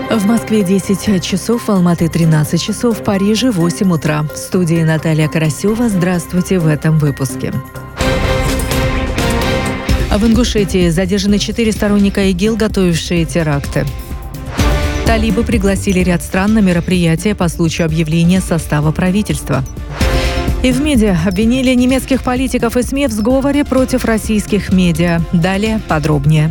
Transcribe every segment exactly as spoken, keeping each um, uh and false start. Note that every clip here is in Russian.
В Москве десять часов, в Алматы тринадцать часов, в Париже восемь утра. В студии Наталья Карасева. Здравствуйте в этом выпуске. В Ингушетии задержаны четыре сторонника ИГИЛ, готовившие теракты. Талибы пригласили ряд стран на мероприятие по случаю объявления состава правительства. И в МИДе обвинили немецких политиков и СМИ в сговоре против российских медиа. Далее подробнее.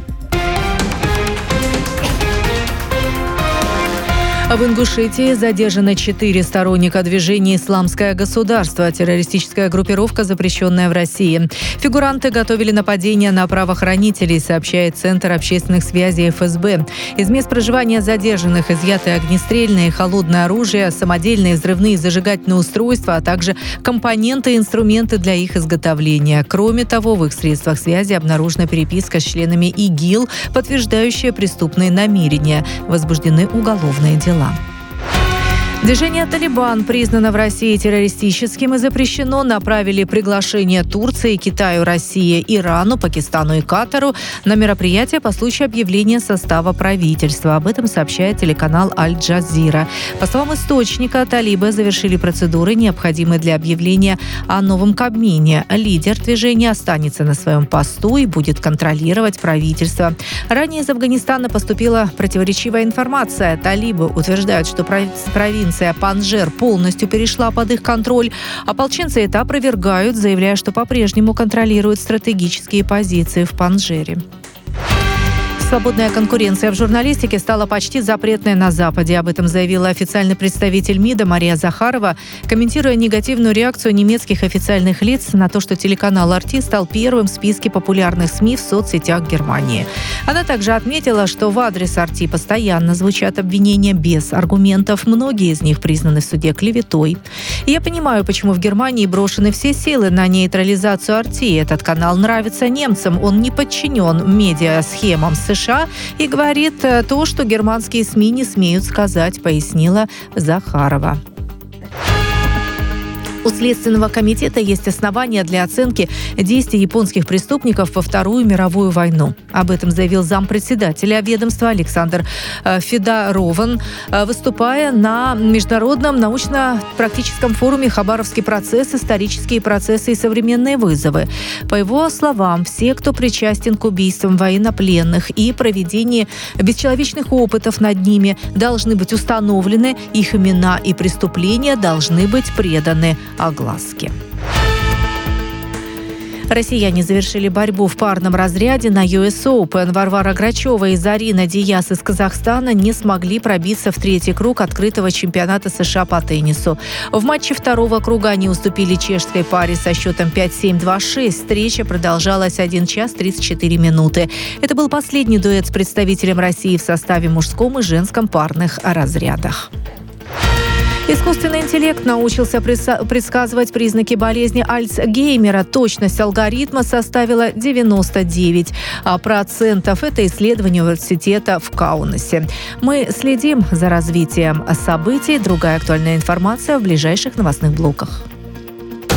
В Ингушетии задержаны четыре сторонника движения «Исламское государство», террористическая группировка, запрещенная в России. Фигуранты готовили нападения на правоохранителей, сообщает Центр общественных связей эф эс бэ. Из мест проживания задержанных изъяты огнестрельное и холодное оружие, самодельные взрывные и зажигательные устройства, а также компоненты и инструменты для их изготовления. Кроме того, в их средствах связи обнаружена переписка с членами ИГИЛ, подтверждающая преступные намерения. Возбуждены уголовные дела. Движение «Талибан» признано в России террористическим и запрещено. Направили приглашение Турции, Китаю, России, Ирану, Пакистану и Катару на мероприятие по случаю объявления состава правительства. Об этом сообщает телеканал «Аль-Джазира». По словам источника, талибы завершили процедуры, необходимые для объявления о новом Кабмине. Лидер движения останется на своем посту и будет контролировать правительство. Ранее из Афганистана поступила противоречивая информация. Талибы утверждают, что провинция Панджшер полностью перешла под их контроль. Ополченцы это опровергают, заявляя, что по-прежнему контролируют стратегические позиции в Панджшере. Свободная конкуренция в журналистике стала почти запретной на Западе. Об этом заявила официальный представитель МИДа Мария Захарова, комментируя негативную реакцию немецких официальных лиц на то, что телеканал эр ти стал первым в списке популярных СМИ в соцсетях Германии. Она также отметила, что в адрес эр ти постоянно звучат обвинения без аргументов. Многие из них признаны в суде клеветой. И я понимаю, почему в Германии брошены все силы на нейтрализацию эр ти. Этот канал нравится немцам. Он не подчинен медиасхемам США. США и говорит то, что германские СМИ не смеют сказать, пояснила Захарова. У Следственного комитета есть основания для оценки действий японских преступников во Вторую мировую войну. Об этом заявил зампредседателя ведомства Александр Федорован, выступая на Международном научно-практическом форуме «Хабаровский процесс. Исторические процессы и современные вызовы». По его словам, все, кто причастен к убийствам военнопленных и проведению бесчеловечных опытов над ними, должны быть установлены, их имена и преступления должны быть преданы огласке. Россияне завершили борьбу в парном разряде на ю эс Open. Варвара Грачева и Зарина Дияс из Казахстана не смогли пробиться в третий круг открытого чемпионата США по теннису. В матче второго круга они уступили чешской паре со счетом пять семь два шесть. Встреча продолжалась один час тридцать четыре минуты. Это был последний дуэт с представителем России в составе мужском и женском парных разрядах. Искусственный интеллект научился предсказывать признаки болезни Альцгеймера. Точность алгоритма составила девяносто девять процентов. Это исследование университета в Каунасе. Мы следим за развитием событий. Другая актуальная информация в ближайших новостных блоках.